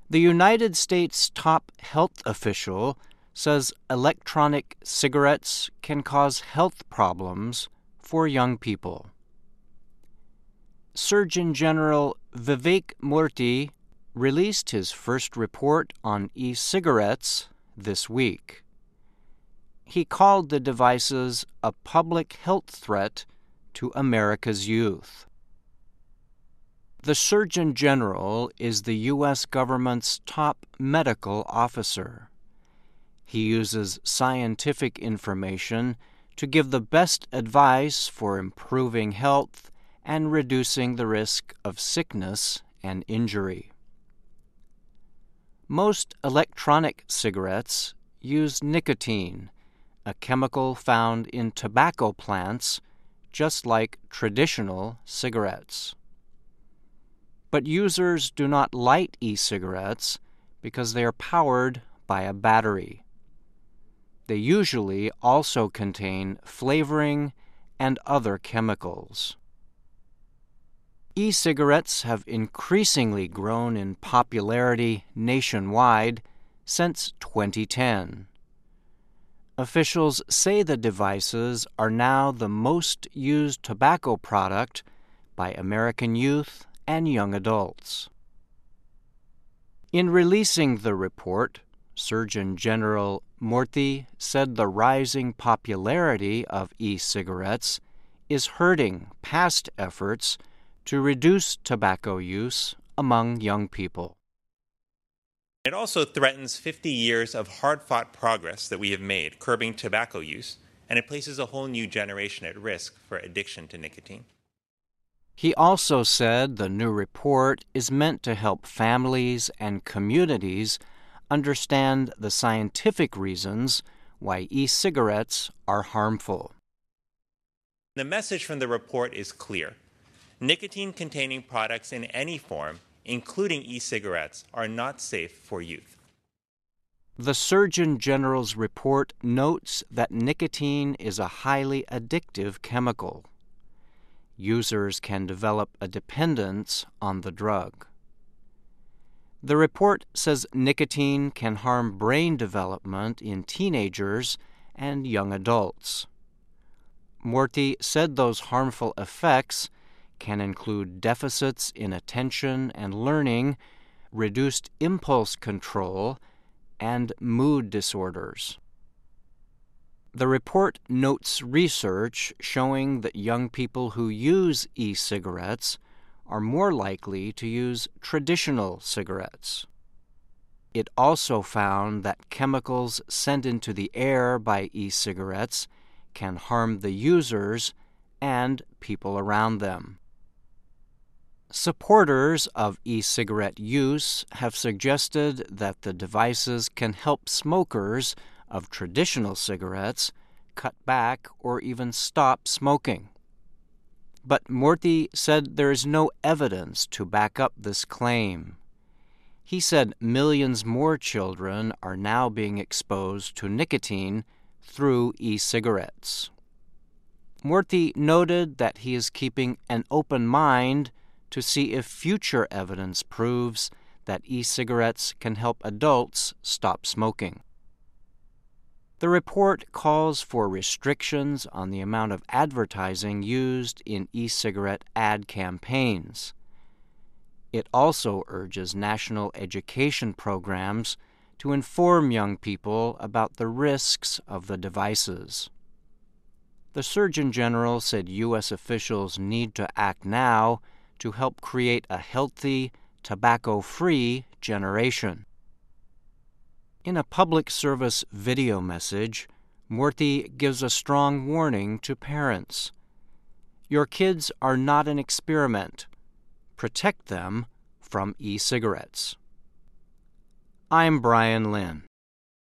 The United States top health official says electronic cigarettes can cause health problems for young people. Surgeon General Vivek Murthy released his first report on e-cigarettes this week. He called the devices a public health threat to America's youth. The Surgeon General is the U.S. government's top medical officer. He uses scientific information to give the best advice for improving health and reducing the risk of sickness and injury. Most electronic cigarettes use nicotine, a chemical found in tobacco plants, just like traditional cigarettes. But users do not light e-cigarettes because they are powered by a battery. They usually also contain flavoring and other chemicals. E-cigarettes have increasingly grown in popularity nationwide since 2010. Officials say the devices are now the most used tobacco product by American youth and young adults. In releasing the report, Surgeon General Murthy said the rising popularity of e-cigarettes is hurting past efforts to reduce tobacco use among young people. It also threatens 50 years of hard-fought progress that we have made curbing tobacco use, and it places a whole new generation at risk for addiction to nicotine. He also said the new report is meant to help families and communities understand the scientific reasons why e-cigarettes are harmful. The message from the report is clear. Nicotine-containing products in any form, including e-cigarettes, are not safe for youth. The Surgeon General's report notes that nicotine is a highly addictive chemical. Users can develop a dependence on the drug. The report says nicotine can harm brain development in teenagers and young adults. Murthy said those harmful effects can include deficits in attention and learning, reduced impulse control, and mood disorders. The report notes research showing that young people who use e-cigarettes are more likely to use traditional cigarettes. It also found that chemicals sent into the air by e-cigarettes can harm the users and people around them. Supporters of e-cigarette use have suggested that the devices can help smokers of traditional cigarettes cut back or even stop smoking. But Murthy said there is no evidence to back up this claim. He said millions more children are now being exposed to nicotine through e-cigarettes. Murthy noted that he is keeping an open mind to see if future evidence proves that e-cigarettes can help adults stop smoking. The report calls for restrictions on the amount of advertising used in e-cigarette ad campaigns. It also urges national education programs to inform young people about the risks of the devices. The Surgeon General said U.S. officials need to act now to help create a healthy, tobacco-free generation. In a public service video message, Murthy gives a strong warning to parents. Your kids are not an experiment. Protect them from e-cigarettes. I'm Brian Lynn.